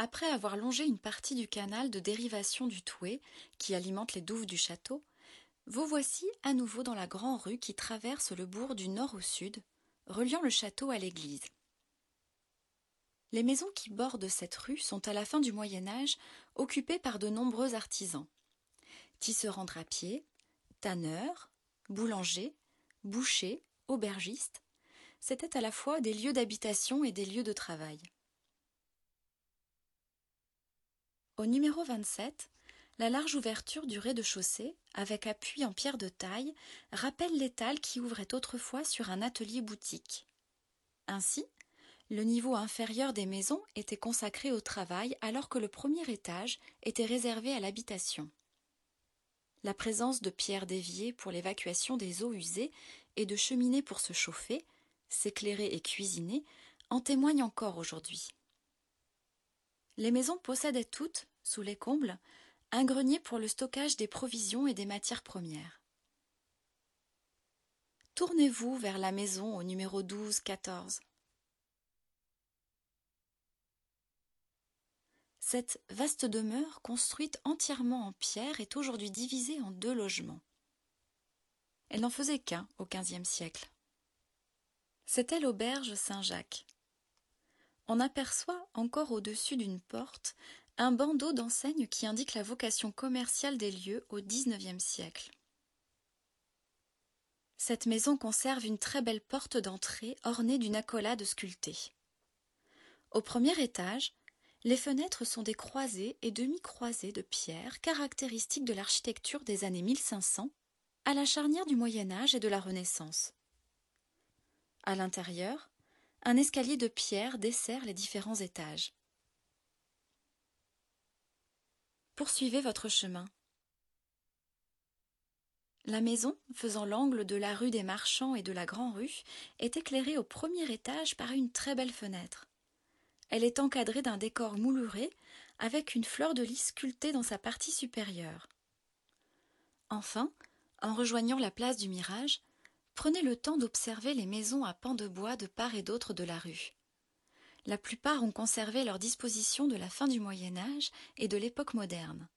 Après avoir longé une partie du canal de dérivation du Touet, qui alimente les douves du château, vous voici à nouveau dans la grande rue qui traverse le bourg du nord au sud, reliant le château à l'église. Les maisons qui bordent cette rue sont à la fin du Moyen-Âge occupées par de nombreux artisans. Tisserands drapiers, tanneurs, boulangers, bouchers, aubergistes, c'étaient à la fois des lieux d'habitation et des lieux de travail. Au numéro 27, la large ouverture du rez-de-chaussée, avec appui en pierre de taille, rappelle l'étal qui ouvrait autrefois sur un atelier-boutique. Ainsi, le niveau inférieur des maisons était consacré au travail alors que le premier étage était réservé à l'habitation. La présence de pierres d'évier pour l'évacuation des eaux usées et de cheminées pour se chauffer, s'éclairer et cuisiner en témoignent encore aujourd'hui. Les maisons possédaient toutes, sous les combles, un grenier pour le stockage des provisions et des matières premières. Tournez-vous vers la maison au numéro 12-14. Cette vaste demeure, construite entièrement en pierre, est aujourd'hui divisée en 2 logements. Elle n'en faisait qu'un au XVe siècle. C'était l'auberge Saint-Jacques. On aperçoit encore au-dessus d'une porte un bandeau d'enseigne qui indique la vocation commerciale des lieux au XIXe siècle. Cette maison conserve une très belle porte d'entrée ornée d'une accolade sculptée. Au premier étage, les fenêtres sont des croisées et demi-croisées de pierre caractéristiques de l'architecture des années 1500, à la charnière du Moyen-Âge et de la Renaissance. À l'intérieur, un escalier de pierre dessert les différents étages. Poursuivez votre chemin. La maison, faisant l'angle de la rue des Marchands et de la Grand-Rue, est éclairée au premier étage par une très belle fenêtre. Elle est encadrée d'un décor mouluré avec une fleur de lys sculptée dans sa partie supérieure. Enfin, en rejoignant la place du Mirage, prenez le temps d'observer les maisons à pans de bois de part et d'autre de la rue. La plupart ont conservé leur disposition de la fin du Moyen-Âge et de l'époque moderne.